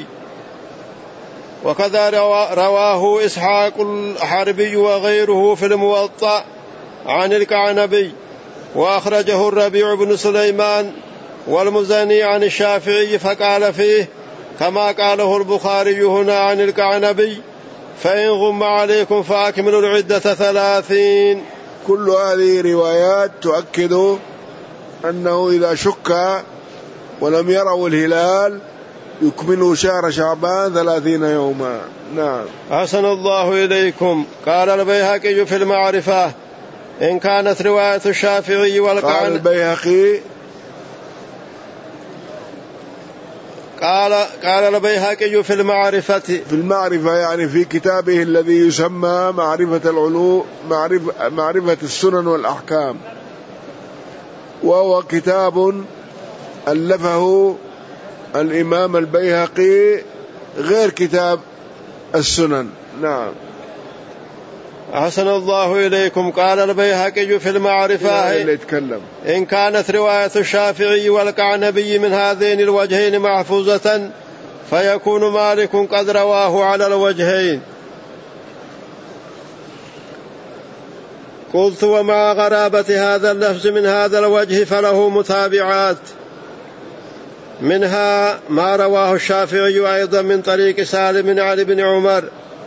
وكذا رواه إسحاق الحربي وغيره في الموطأ عن الكعنبي، وأخرجه الربيع بن سليمان والمزني عن الشافعي فقال فيه كما قاله البخاري هنا عن الكعنبي: فإن غم عليكم فأكملوا العدة ثلاثين.
كل هذه روايات تؤكد أنه إذا شك ولم يروا الهلال يكملوا شهر شعبان ثلاثين يوما. نعم.
أحسن الله إليكم. قال البيهقي في المعرفة: إن كانت رواية الشافعي والقعنبي.
قال البيهقي
قال قال البيهقي في المعرفة
في المعرفة يعني في كتابه الذي يسمى معرفة العلوم، معرفة, معرفة السنن والأحكام، وهو كتاب ألفه الإمام البيهقي غير كتاب السنن. نعم.
أحسن الله إليكم. قال البيهقي في المعرفة: إن كانت رواية الشافعي والكعنبي من هذين الوجهين محفوظة فيكون مالك قد رواه على الوجهين. قلت: ومع غرابة هذا اللفظ من هذا الوجه فله متابعات، منها ما رواه الشافعي أيضا من طريق سالم عن ابن عمر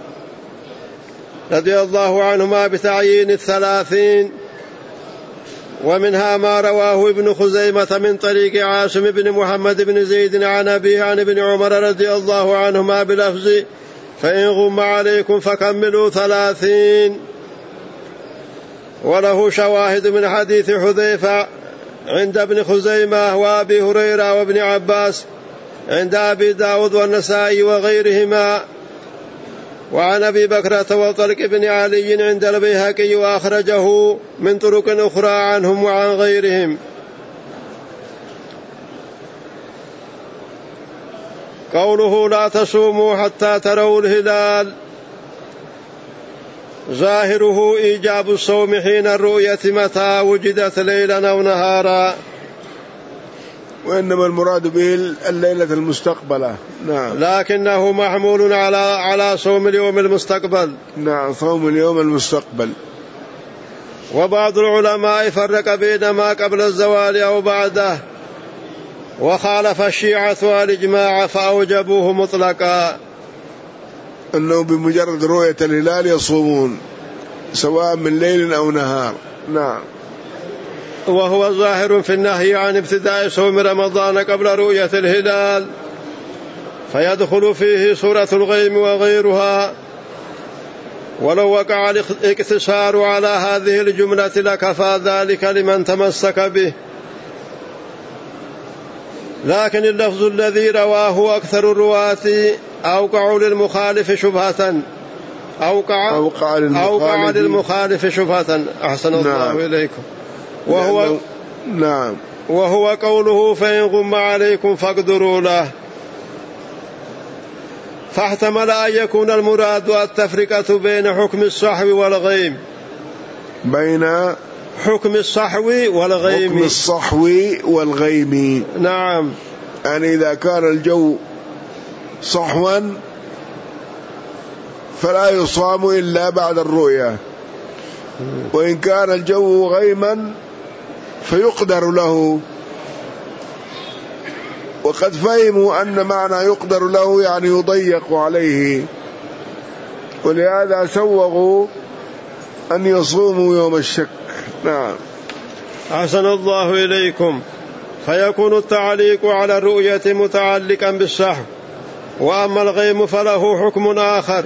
رضي الله عنهما بتعيين الثلاثين، ومنها ما رواه ابن خزيمة من طريق عاصم بن محمد بن زيد عن أبيه عن ابن عمر رضي الله عنهما بلفظ: فإن غم عليكم فكملوا ثلاثين. وله شواهد من حديث حذيفة عند ابن خزيمة وأبي هريرة وابن عباس عند أبي داود والنسائي وغيرهما، وعن أبي بكرة وطلق بن علي عند البيهقي، وأخرجه من طرق أخرى عنهم وعن غيرهم. قوله: لا تصوموا حتى تروا الهلال، ظاهره إيجاب الصوم حين الرؤية متى وجدت ليلا أو نهارا،
وإنما المراد به الليلة المستقبلة. نعم.
لكنه محمول على على صوم اليوم المستقبل.
نعم، صوم اليوم المستقبل.
وبعض العلماء فرق بين ما قبل الزوال أو بعده، وخالف الشيعة والإجماع فأوجبوه مطلقا،
أنه بمجرد رؤية الهلال يصومون سواء من ليل أو نهار. نعم.
وهو ظاهر في النهي عن ابتداء صوم رمضان قبل رؤية الهلال، فيدخل فيه سورة الغيم وغيرها، ولو وقع الاقتصار على هذه الجملة لكفى ذلك لمن تمسك به. لكن اللفظ الذي رواه أكثر الرواة أوقع للمخالف شبهة أوقع,
أوقع, للمخالف.
أوقع للمخالف شبهة. أحسن الله. نعم. إليكم. وهو
نعم.
وهو قوله: فإن غم عليكم فاقدروا له، فاحتمل أن يكون المراد التفرقة بين حكم الصحو والغيم،
بين
حكم الصحو والغيم
حكم الصحو والغيم.
نعم.
يعني إذا كان الجو صحوا فلا يصام إلا بعد الرؤية، وإن كان الجو غيما فيقدر له. وقد فهموا أن معنى يقدر له يعني يضيق عليه، ولهذا سوغوا أن يصوموا يوم الشك. نعم.
أحسن الله إليكم. فيكون التعليق على الرؤية متعلقا بالسحو، وأما الغيم فله حكم آخر،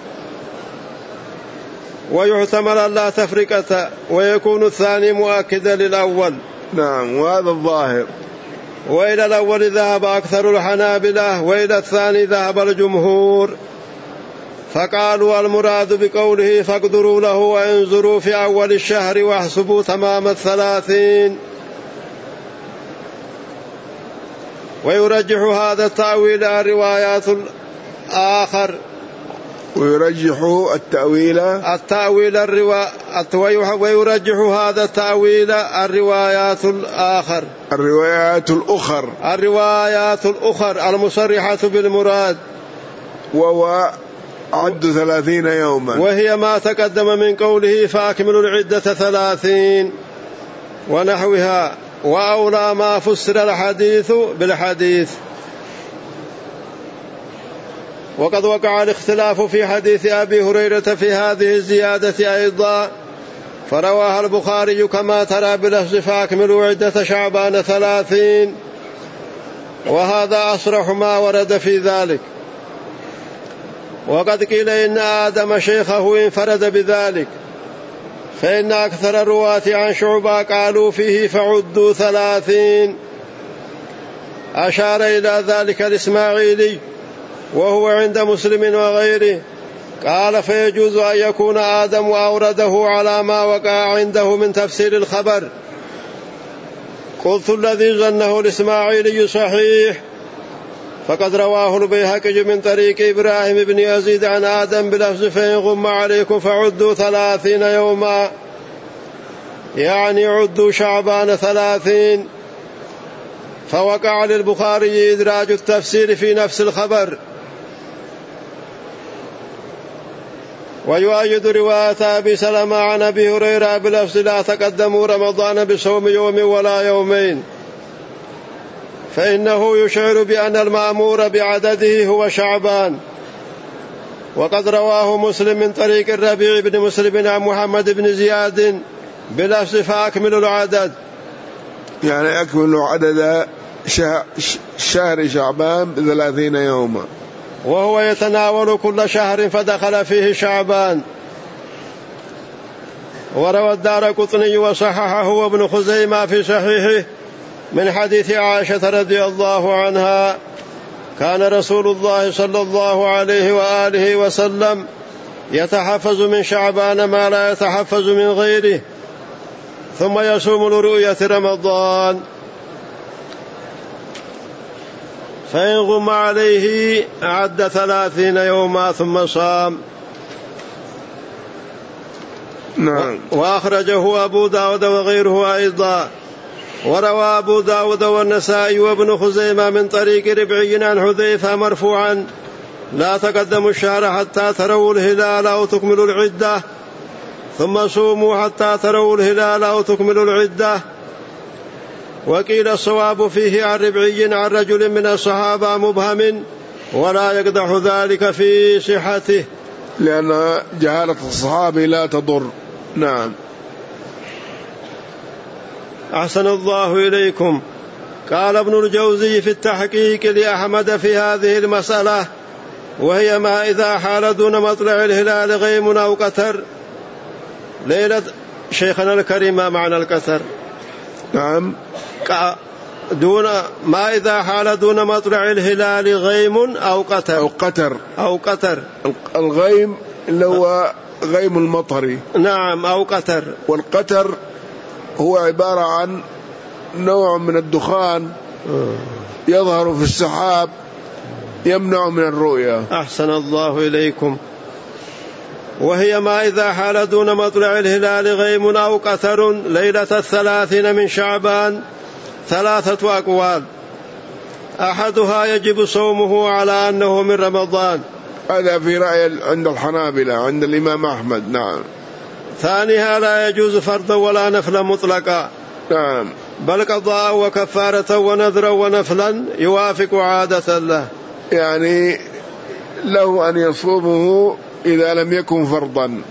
ويحتمل ألا تفرقة، ويكون الثاني مؤكدا للأول.
نعم، وهذا الظاهر.
وإلى الأول ذهب أكثر الحنابلة، وإلى الثاني ذهب الجمهور، فقالوا المراد بقوله فاقدروا له وانظروا في أول الشهر واحسبوا تمام الثلاثين. ويرجح هذا التأويل الروايات الآخر
ويرجح التأويل
التأويل الروا... ويرجح هذا التأويل الروايات الآخر
الروايات الأخر
الروايات الأخر المصرحة بالمراد،
وهو عد ثلاثين يوما،
وهي ما تقدم من قوله فأكملوا العدة ثلاثين ونحوها. وأولى ما فسر الحديث بالحديث. وقد وقع الاختلاف في حديث أبي هريرة في هذه الزيادة أيضا، فرواها البخاري كما ترى بلفظ فأكملوا عدة شعبان ثلاثين، وهذا أصرح ما ورد في ذلك. وقد قيل إن آدم شيخه انفرد بذلك، فإن أكثر الرواة عن شعبة قالوا فيه فعدوا ثلاثين. أشار إلى ذلك الإسماعيلي وهو عند مسلم وغيره، قال فيجوز أن يكون آدم وأورده على ما وقع عنده من تفسير الخبر. قلت الذي ظنه الإسماعيلي صحيح، فقد رواه البيهقي من طريق إبراهيم بن يزيد عن آدم بلفظ فإن غم عليكم فعدوا ثلاثين يوما، يعني عدوا شعبان ثلاثين. فوقع للبخاري إدراج التفسير في نفس الخبر. ويؤيد رواية أبي سلمة عن أبي هريرة بلفظ لا تقدموا رمضان بصوم يوم ولا يومين، فإنه يشعر بأن المأمور بعدده هو شعبان. وقد رواه مسلم من طريق الربيع بن مسلم عن محمد بن زياد بلفظ فأكملوا العدد،
يعني أكملوا عدد شهر شعبان بثلاثين يوما،
وهو يتناول كل شهر فدخل فيه شعبان. وروى الدارقطني وصححه وابن خزيمة في صحيحه من حديث عائشة رضي الله عنها كان رسول الله صلى الله عليه وآله وسلم يتحفظ من شعبان ما لا يتحفظ من غيره، ثم يصوم لرؤية رمضان، فإن غم عليه عد ثلاثين يوما ثم صام.
نعم.
وأخرجه أبو داود وغيره أيضا. وروى أبو داود والنسائي وابن خزيمة من طريق ربعي عن حذيفة مرفوعا لا تقدموا الشهر حتى تروا الهلال أو تكملوا العدة، ثم صوموا حتى تروا الهلال أو تكملوا العدة. وقيل الصواب فيه عن ربعي عن رجل من الصحابة مبهم، ولا يقدح ذلك في صحته،
لأن جهالة الصحابي لا تضر. نعم.
أحسن الله إليكم. قال ابن الجوزي في التحقيق لأحمد في هذه المسألة، وهي ما إذا حال دون مطلع الهلال غيم أو قتر ليلة. شيخنا الكريم ما معنى القتر؟
نعم.
دون ما إذا حال دون مطلع الهلال غيم أو قتر
أو قتر
أو قتر
الغيم اللي هو غيم المطري.
نعم، أو قتر.
والقتر هو عبارة عن نوع من الدخان يظهر في السحاب يمنع من الرؤية.
أحسن الله إليكم. وهي ما إذا حال دون مطلع الهلال غيم أو قتر ليلة الثلاثين من شعبان ثلاثة أقوال، أحدها يجب صومه على أنه من رمضان،
هذا في رأي عند الحنابلة عند الإمام أحمد. نعم.
ثانيها لا يجوز فرضا ولا نفلا مطلقا،
نعم،
بل قضاء وكفارة ونذرا ونفلا يوافق عادة له،
يعني له أن يصومه إذا لم يكن فرضا.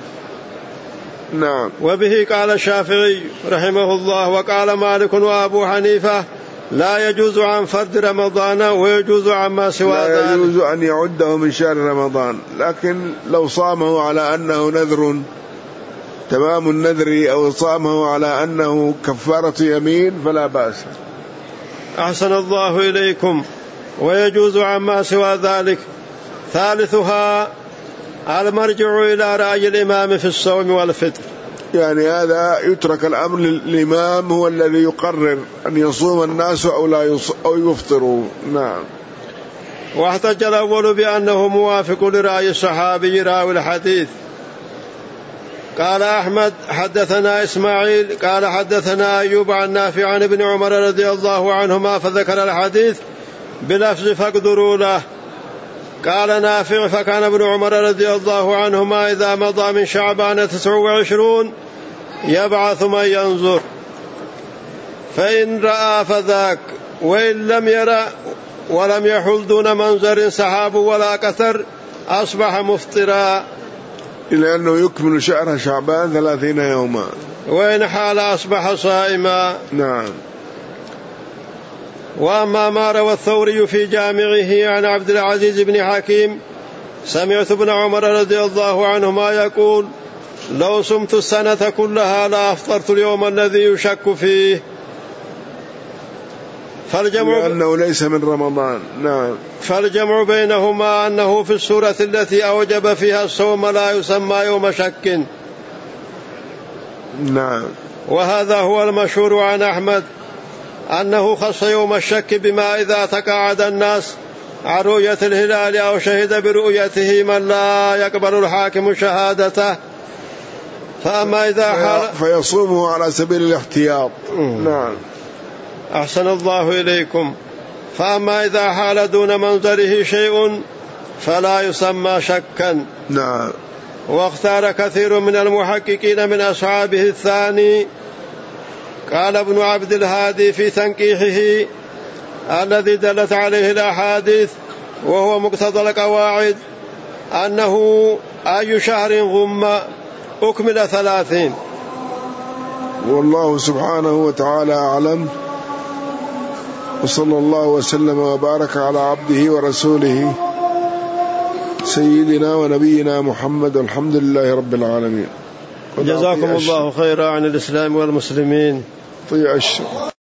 نعم.
وبه قال الشافعي رحمه الله وقال مالك وأبو حنيفة لا يجوز عن فرد رمضان ويجوز عما سوى ذلك.
لا يجوز أن يعده من شهر رمضان، لكن لو صامه على أنه نذر تمام النذر أو صامه على أنه كفارة يمين فلا بأس.
أحسن الله إليكم. ويجوز عما سوى ذلك. ثالثها المرجع إلى رأي الإمام في الصوم والفطر،
يعني هذا يترك الأمر للإمام هو الذي يقرر أن يصوم الناس أو لا يص... أو يفطروا. نعم.
واحتج الأول بأنه موافق لرأي الصحابي راوي الحديث. قال أحمد حدثنا إسماعيل قال حدثنا أيوب عن نافع عن ابن عمر رضي الله عنهما فذكر الحديث بلفظ فاقدروا له. قال نافع فكان ابن عمر رضي الله عنهما إذا مضى من شعبان تسع وعشرون يبعث من ينظر، فإن رأى فذاك، وإن لم يرى ولم يحل دون منظر سحاب ولا كثر أصبح مفطرا،
إلى أنه يكمل شهر شعبان ثلاثين يوما،
وإن حال أصبح صائما.
نعم.
وأما ما روى الثوري في جامعه عن عبد العزيز بن حكيم سمعت ابن عمر رضي الله عنهما يقول لو صمت السنة كلها لا أفطرت اليوم الذي يشك فيه، فالجمع
لأنه ليس من رمضان. نعم.
فالجمع بينهما أنه في السورة التي أوجب فيها الصوم لا يسمى يوم شك.
نعم.
وهذا هو المشهور عن أحمد أنه خص يوم الشك بما إذا تقاعد الناس عن رؤية الهلال أو شهد برؤيته من لا يقبل الحاكم شهادته، فأما إذا حال
فيصومه على سبيل الاحتياط. نعم.
أحسن الله إليكم. فأما إذا حال دون منظره شيء فلا يسمى شكا.
نعم.
واختار كثير من المحققين من أصحابه الثاني. قال ابن عبد الهادي في تنقيحه الذي دلت عليه الأحاديث وهو مقتضى القواعد أنه أي شهر غم أكمل ثلاثين.
والله سبحانه وتعالى أعلم، وصلى الله وسلم وبارك على عبده ورسوله سيدنا ونبينا محمد، والحمد لله رب العالمين.
جزاكم الله خيرا عن الإسلام والمسلمين.
طيب.